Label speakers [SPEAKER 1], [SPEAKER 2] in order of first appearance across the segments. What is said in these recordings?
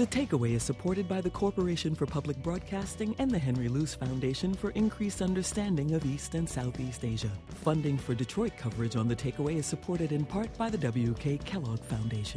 [SPEAKER 1] The Takeaway is supported by the Corporation for Public Broadcasting and the Henry Luce Foundation for increased understanding of East and Southeast Asia. Funding for Detroit coverage on The Takeaway is supported in part by the W.K. Kellogg Foundation.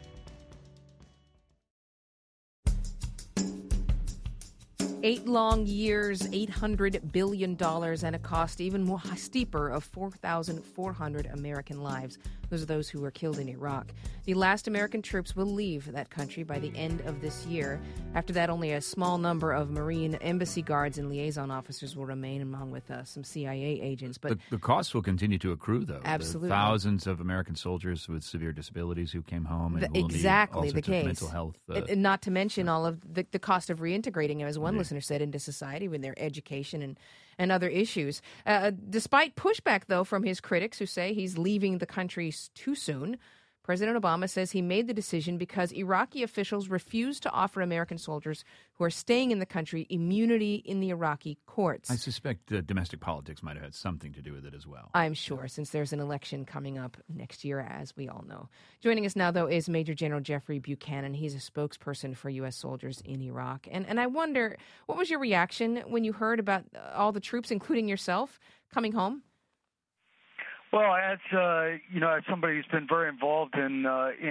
[SPEAKER 2] Eight long years, $800 billion, and a cost even more steeper of 4,400 American lives. Those are those who were killed in Iraq. The last American troops will leave that country by the end of this year. After that, only a small number of Marine embassy guards and liaison officers will remain, along with some CIA agents. But
[SPEAKER 3] the costs will continue to accrue, though.
[SPEAKER 2] Absolutely.
[SPEAKER 3] The thousands of American soldiers with severe disabilities who came home and will
[SPEAKER 2] exactly
[SPEAKER 3] need all
[SPEAKER 2] the
[SPEAKER 3] sorts of
[SPEAKER 2] case.
[SPEAKER 3] mental health.
[SPEAKER 2] And not to mention all of the cost of reintegrating, as one listener said, into society with their education and other issues. Despite pushback, though, from his critics who say he's leaving the country too soon, President Obama says he made the decision because Iraqi officials refused to offer American soldiers who are staying in the country immunity in the Iraqi courts.
[SPEAKER 3] I suspect domestic politics might have had something to do with it as well.
[SPEAKER 2] I'm sure, since there's an election coming up next year, as we all know. Joining us now, though, is Major General Jeffrey Buchanan. He's a spokesperson for U.S. soldiers in Iraq. And I wonder, what was your reaction when you heard about all the troops, including yourself, coming home?
[SPEAKER 4] Well, as as somebody who's been very involved in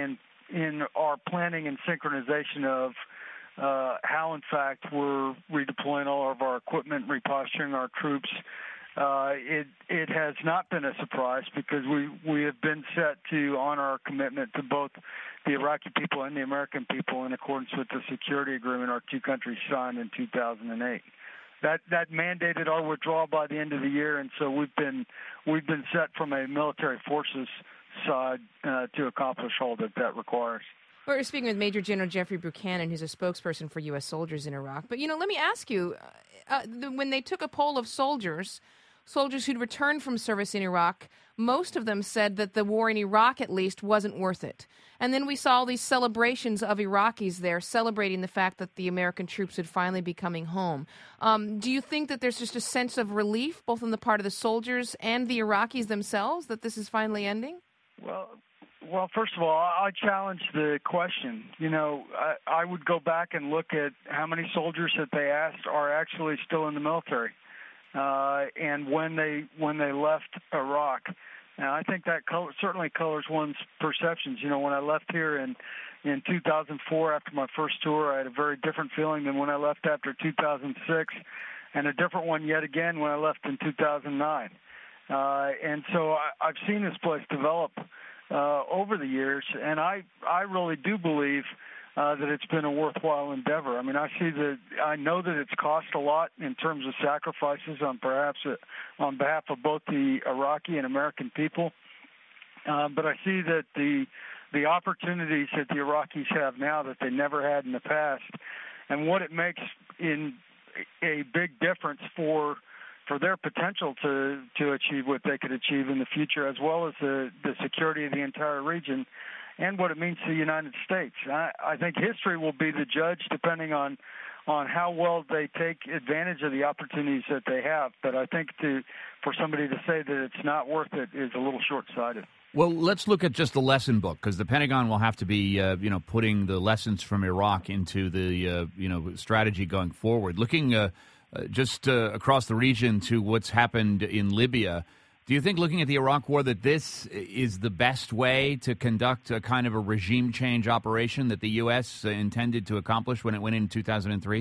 [SPEAKER 4] our planning and synchronization of how, in fact, we're redeploying all of our equipment, reposturing our troops, it has not been a surprise because we have been set to honor our commitment to both the Iraqi people and the American people in accordance with the security agreement our two countries signed in 2008. That mandated our withdrawal by the end of the year, and so we've been set from a military forces side to accomplish all that requires.
[SPEAKER 2] We're speaking with Major General Jeffrey Buchanan, who's a spokesperson for U.S. soldiers in Iraq. But, let me ask you, when they took a poll of soldiers who'd returned from service in Iraq, most of them said that the war in Iraq, at least, wasn't worth it. And then we saw all these celebrations of Iraqis there celebrating the fact that the American troops would finally be coming home. Do you think that there's just a sense of relief, both on the part of the soldiers and the Iraqis themselves, that this is finally ending?
[SPEAKER 4] Well, first of all, I challenge the question. I would go back and look at how many soldiers that they asked are actually still in the military, and when they left Iraq. Now, I think that certainly colors one's perceptions. When I left here in 2004 after my first tour, I had a very different feeling than when I left after 2006, and a different one yet again when I left in 2009. And so I've seen this place develop over the years, and I really do believe that it's been a worthwhile endeavor. I mean, I know that it's cost a lot in terms of sacrifices on behalf of both the Iraqi and American people. But I see that the opportunities that the Iraqis have now that they never had in the past, and what it makes in a big difference for their potential to achieve what they could achieve in the future, as well as the security of the entire region, and what it means to the United States. I think history will be the judge, depending on how well they take advantage of the opportunities that they have. But I think for somebody to say that it's not worth it is a little short-sighted.
[SPEAKER 3] Well, let's look at just the lesson book, because the Pentagon will have to be, putting the lessons from Iraq into the, strategy going forward. Looking across the region to what's happened in Libya, do you think, looking at the Iraq War, that this is the best way to conduct a kind of a regime change operation that the U.S. intended to accomplish when it went in 2003?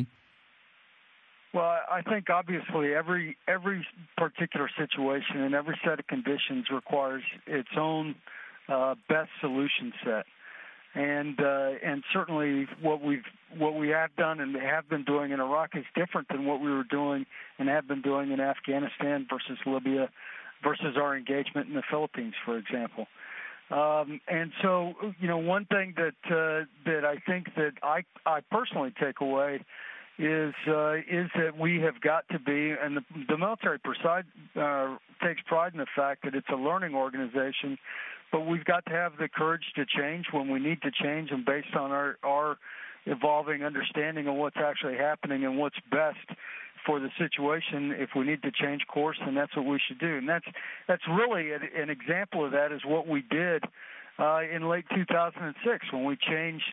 [SPEAKER 4] Well, I think obviously every particular situation and every set of conditions requires its own best solution set, and certainly what we have done and have been doing in Iraq is different than what we were doing and have been doing in Afghanistan versus Libya versus our engagement in the Philippines, for example. And so, one thing that I think that I personally take away is that we have got to be, and the military takes pride in the fact that it's a learning organization, but we've got to have the courage to change when we need to change, and based on our evolving understanding of what's actually happening and what's best for the situation. If we need to change course, then that's what we should do. And that's really an example of that is what we did in late 2006 when we changed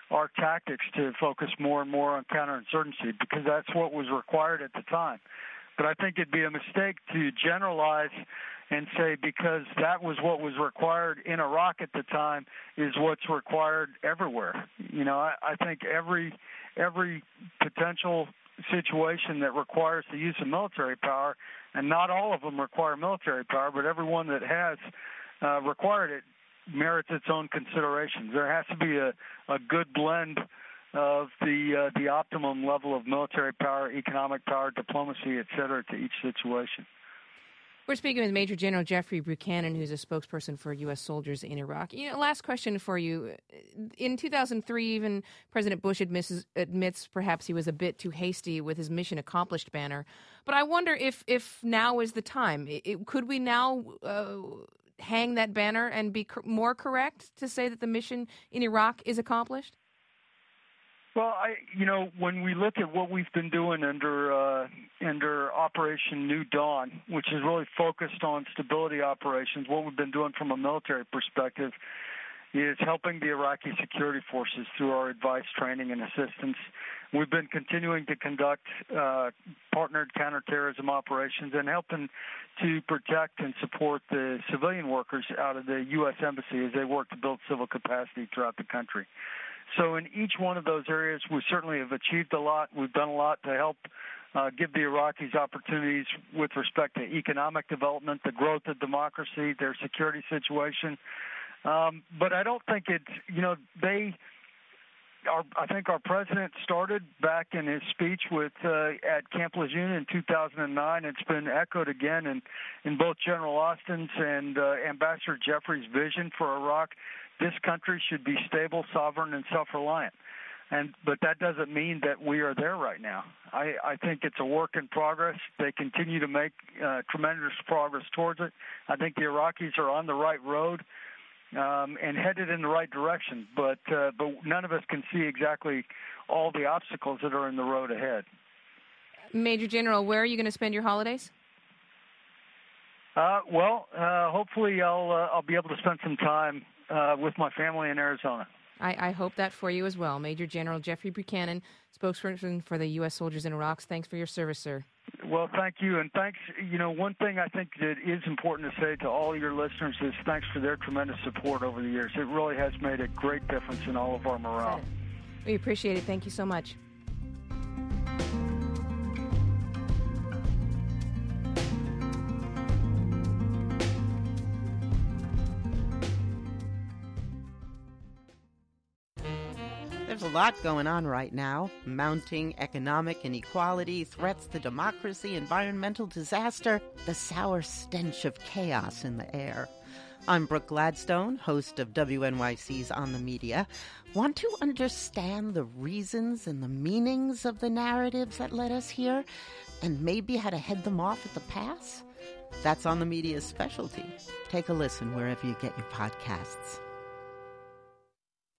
[SPEAKER 4] our tactics to focus more and more on counterinsurgency, because that's what was required at the time. But I think it'd be a mistake to generalize and say because that was what was required in Iraq at the time is what's required everywhere. I think every potential situation that requires the use of military power, and not all of them require military power, but every one that has required it merits its own considerations. There has to be a good blend of the optimum level of military power, economic power, diplomacy, et cetera, to each situation.
[SPEAKER 2] We're speaking with Major General Jeffrey Buchanan, who's a spokesperson for U.S. soldiers in Iraq. Last question for you. In 2003, even President Bush admits perhaps he was a bit too hasty with his mission accomplished banner. But I wonder if now is the time. Could we now hang that banner and be more correct to say that the mission in Iraq is accomplished?
[SPEAKER 4] Well, when we look at what we've been doing under Operation New Dawn, which is really focused on stability operations, what we've been doing from a military perspective is helping the Iraqi security forces through our advice, training, and assistance. We've been continuing to conduct partnered counterterrorism operations and helping to protect and support the civilian workers out of the U.S. Embassy as they work to build civil capacity throughout the country. So in each one of those areas, we certainly have achieved a lot. We've done a lot to help give the Iraqis opportunities with respect to economic development, the growth of democracy, their security situation. But I don't think I think our president started back in his speech at Camp Lejeune in 2009. It's been echoed again in both General Austin's and Ambassador Jeffrey's vision for Iraq. This country should be stable, sovereign, and self-reliant. But that doesn't mean that we are there right now. I think it's a work in progress. They continue to make tremendous progress towards it. I think the Iraqis are on the right road and headed in the right direction. But none of us can see exactly all the obstacles that are in the road ahead.
[SPEAKER 2] Major General, where are you going to spend your holidays?
[SPEAKER 4] Hopefully I'll be able to spend some time with my family in Arizona.
[SPEAKER 2] I hope that for you as well. Major General Jeffrey Buchanan, spokesperson for the U.S. soldiers in Iraq. Thanks for your service, sir.
[SPEAKER 4] Well, thank you. And thanks. One thing I think that is important to say to all your listeners is thanks for their tremendous support over the years. It really has made a great difference in all of our morale.
[SPEAKER 2] We appreciate it. Thank you so much.
[SPEAKER 5] There's a lot going on right now. Mounting economic inequality, threats to democracy, environmental disaster, the sour stench of chaos in the air. I'm Brooke Gladstone, host of WNYC's On the Media. Want to understand the reasons and the meanings of the narratives that led us here, and maybe how to head them off at the pass? That's On the Media's specialty. Take a listen wherever you get your podcasts.